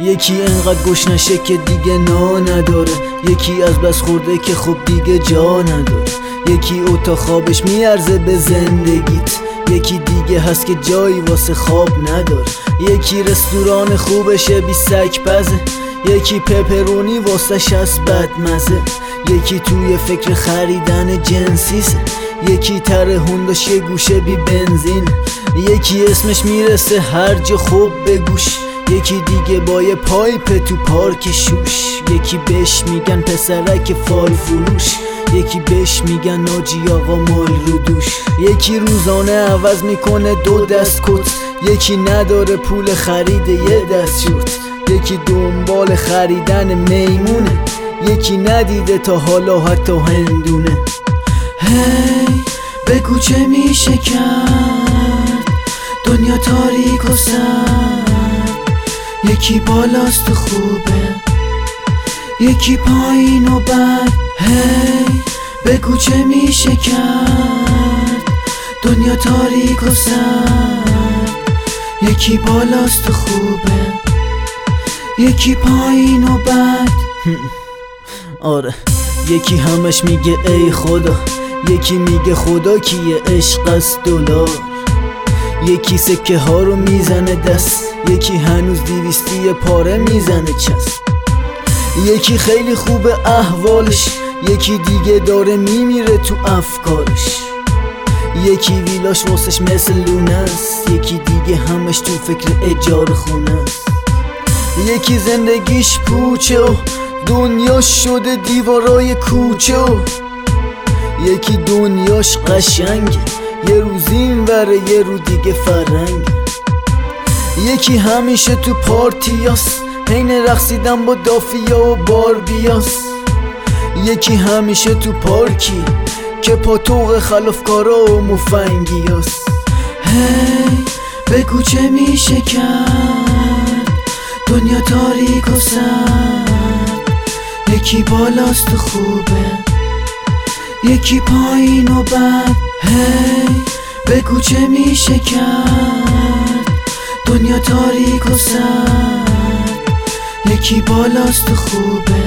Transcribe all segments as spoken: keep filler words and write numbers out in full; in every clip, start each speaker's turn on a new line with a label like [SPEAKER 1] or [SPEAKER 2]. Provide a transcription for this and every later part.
[SPEAKER 1] یکی انقدر گشنشه که دیگه نا نداره، یکی از بس خورده که خب دیگه جا نداره، یکی اتاق خوابش میارزه به زندگیت، یکی دیگه هست که جایی واسه خواب نداره، یکی رستوران خوبشه بی سگ پزه، یکی پپرونی واسش از بدمزه، یکی توی فکر خریدن جنسیسه، یکی تره هونداش یه گوشه بی بنزین، یکی اسمش میرسه هر جا خوب بگوش، یکی دیگه با یه پایپ تو پارک شوش، یکی بهش میگن پسرک فال فروش، یکی بهش میگن ناجی آقا مال رو دوش، یکی روزانه عوض میکنه دو دست کت، یکی نداره پول خرید یه دست شورت، یکی دنبال خریدن میمونه، یکی ندیده تا حالا حتی هندونه. هی بگو چه میشه کرد دنیا تاریک و سرد، یکی بالاست و خوبه یکی پایین و بد. هی بگو چه میشه کرد دنیا تاریک و سرد، یکی بالاست و خوبه یکی پایین و بد. آره یکی همش میگه ای خدا، یکی میگه خدا کیه عشق از دلار، یکی سکه ها رو میزنه دست، یکی هنوز دیویستی پاره میزنه چست، یکی خیلی خوبه احوالش، یکی دیگه داره میمیره تو افکارش، یکی ویلاش واسش مثل لونه است، یکی دیگه همش تو فکر اجاره خونه است، یکی زندگیش پوچه و دنیاش شده دیوارای کوچه و یکی دنیاش قشنگه، یه روز این وره یه رو دیگه فرنگه، یکی همیشه تو پارتیاست حین رقصیدن با دافیا و باربیاست، یکی همیشه تو پارکی که پاتوق خلافکارا و مفنگیاست. هی بگو چه میشه کرد دنیا تاریک و سرد، یکی بالاست و خوبه یکی پایین و بد. هی بگو چه میشه کرد دنیا تاریک و سرد، یکی بالاست و خوبه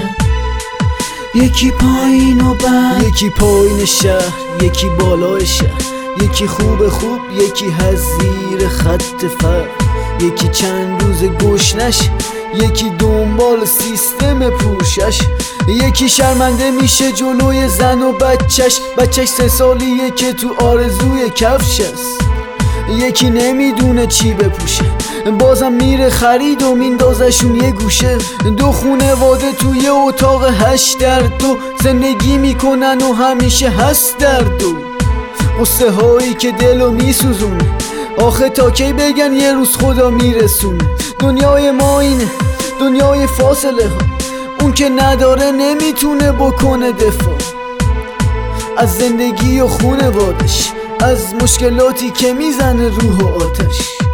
[SPEAKER 1] یکی پایین و بد. یکی پایین شهر یکی بالای شهر، یکی خوب خوب یکی حزیر خط فقر، یکی چند روز گشنش، یکی دنبال سیستم پوشش، یکی شرمنده میشه جلوی زن و بچش، بچش سه سالیه که تو آرزوی کفش است، یکی نمیدونه چی بپوشه بازم میره خرید و میندازشون یه گوشه، دو خونواده توی اتاق هشت در دو زندگی میکنن و همیشه هست در دو، قصه هایی که دلو میسوزونه، آخه تا کی بگن یه روز خدا میرسونه. دنیای ما اینه دنیای فاصله ها، اون که نداره نمیتونه بکنه دفاع از زندگی و خونوادش، از مشکلاتی که میزنه روح و آتش.